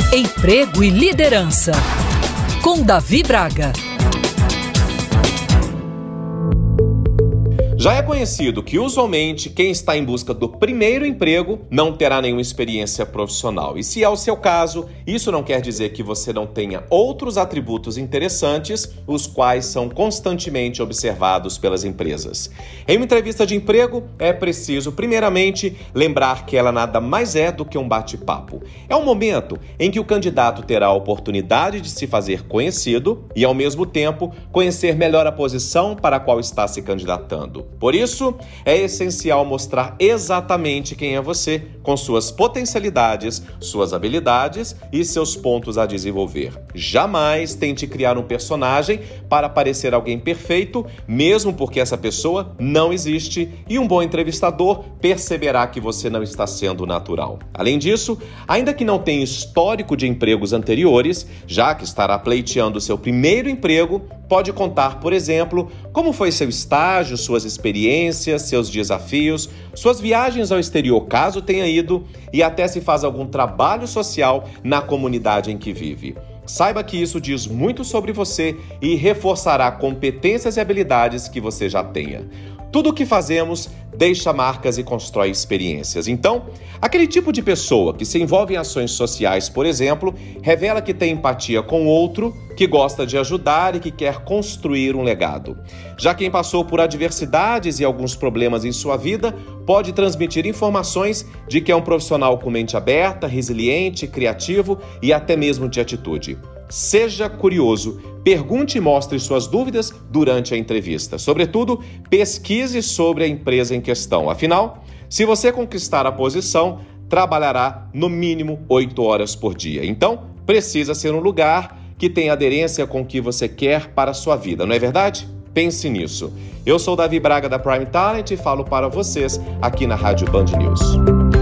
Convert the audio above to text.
Emprego e Liderança, com Davi Braga. Já é conhecido que, usualmente, quem está em busca do primeiro emprego não terá nenhuma experiência profissional. E se é o seu caso, isso não quer dizer que você não tenha outros atributos interessantes, os quais são constantemente observados pelas empresas. Em uma entrevista de emprego, é preciso, primeiramente, lembrar que ela nada mais é do que um bate-papo. É um momento em que o candidato terá a oportunidade de se fazer conhecido e, ao mesmo tempo, conhecer melhor a posição para a qual está se candidatando. Por isso, é essencial mostrar exatamente quem é você, com suas potencialidades, suas habilidades e seus pontos a desenvolver. Jamais tente criar um personagem para parecer alguém perfeito, mesmo porque essa pessoa não existe e um bom entrevistador perceberá que você não está sendo natural. Além disso, ainda que não tenha histórico de empregos anteriores, já que estará pleiteando seu primeiro emprego, pode contar, por exemplo, como foi seu estágio, suas experiências, seus desafios, suas viagens ao exterior, caso tenha ido, e até se faz algum trabalho social na comunidade em que vive. Saiba que isso diz muito sobre você e reforçará competências e habilidades que você já tenha. Tudo o que fazemos deixa marcas e constrói experiências. Então, aquele tipo de pessoa que se envolve em ações sociais, por exemplo, revela que tem empatia com o outro, que gosta de ajudar e que quer construir um legado. Já quem passou por adversidades e alguns problemas em sua vida pode transmitir informações de que é um profissional com mente aberta, resiliente, criativo e até mesmo de atitude. Seja curioso, pergunte e mostre suas dúvidas durante a entrevista. Sobretudo, pesquise sobre a empresa em questão. Afinal, se você conquistar a posição, trabalhará no mínimo 8 horas por dia. Então, precisa ser um lugar que tenha aderência com o que você quer para a sua vida, não é verdade? Pense nisso. Eu sou Davi Braga da Prime Talent e falo para vocês aqui na Rádio Band News.